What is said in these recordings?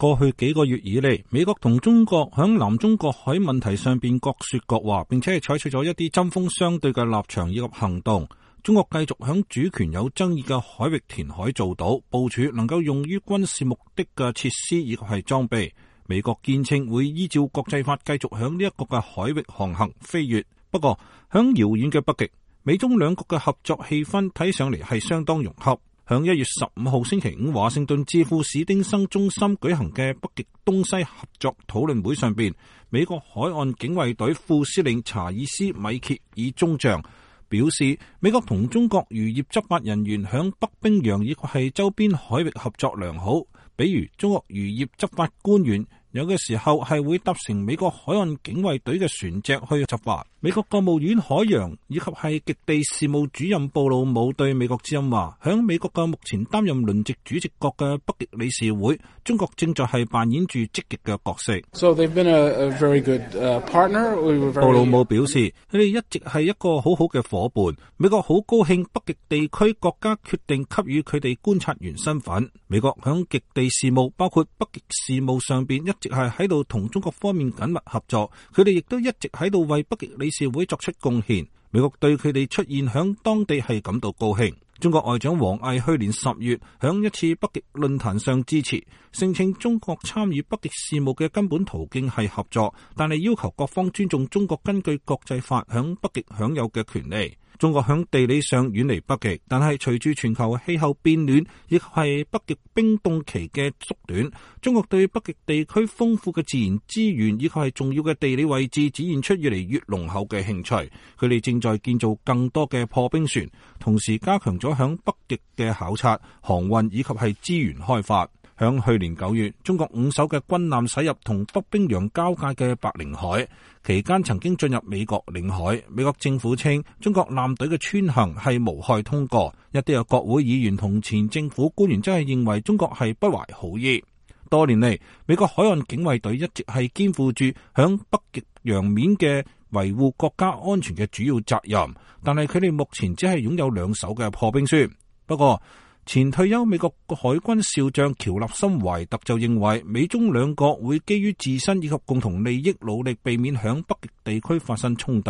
過去幾個月以嚟，美國同中國響南中國海問題上邊各說各話，並且係採取咗一啲針鋒相對嘅立場以及行動。中國繼續響主權有爭議嘅海域填海造島，部署能夠用於軍事目的嘅設施以及係裝備。美國堅稱會依照國際法繼續響呢一個嘅海域航行飛越。不過響遙遠嘅北極，美中兩國嘅合作氣氛睇上嚟係相當融洽。響1月15號星期五，華盛頓智庫史丁生中心舉行嘅北極東西合作討論會上邊，美國海岸警衛隊副司令查爾斯米歇爾中將表示，美國同中國漁業執法人員響北冰洋以及係周邊海域合作良好，比如中國漁業執法官員有嘅時候係會搭乘美國海岸警衛隊嘅船隻去執法。美國國務院海洋以及係極地事務主任布魯姆對美國之音話，響美國嘅目前擔任輪值主席國嘅北極理事會，中國正在係扮演住積極嘅角色。 So they've been a very good partner. 布魯姆表示，佢哋一直係一個好好嘅夥伴。美國好高興北極地區國家決定給予佢哋觀察員身份。美國響極地事務，包括北極事務上邊，一直係喺度同中國方面緊密合作。佢哋亦都一直喺度為北極理事會作出貢獻。美國對佢哋出現響當地係感到高興。中國外長王毅去年10月響一次北極論壇上致辭，聲稱中國參與北極事務嘅根本途徑係合作，但係要求各方尊重中國根據國際法響北極享有嘅權利。中國響地理上遠離北極，但係隨住全球氣候變暖，亦係北極冰凍期嘅縮短，中國對北極地區豐富嘅自然資源以及係重要嘅地理位置展現出越嚟越濃厚嘅興趣。佢哋正在建造更多嘅破冰船，同時加強咗響北極嘅考察、航運以及係資源開發。響去年9月，中國5艘嘅軍艦駛入同北冰洋交界嘅白令海，期間曾經進入美國領海。美國政府稱中國艦隊嘅穿行係無害通過，一啲嘅國會議員同前政府官員真係認為中國係不懷好意。多年嚟，美國海岸警衛隊一直係肩負住響北極洋面嘅維護國家安全嘅主要責任，但係佢哋目前只係擁有2艘嘅破冰船。不過，前退休美國海軍少將喬納森懷特就認為，美中兩國會基於自身以及共同利益努力避免響北極地區發生衝突。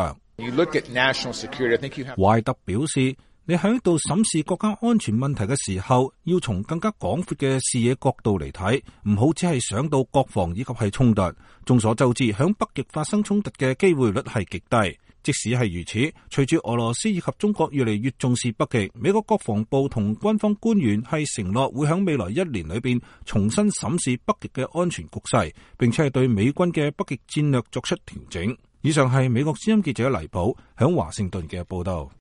懷特表示，你喺度審視國家安全問題嘅時候，要從更加廣闊嘅視野角度嚟睇，唔好只係想到國防以及係衝突。眾所周知，響北極發生衝突嘅機會率係極低。即使係如此，隨住俄羅斯以及中國越嚟越重視北極，美國國防部同軍方官員係承諾會喺未來1年裏邊重新審視北極嘅安全局勢，並且係對美軍嘅北極戰略作出調整。以上係美國之音記者黎寶響華盛頓嘅報道。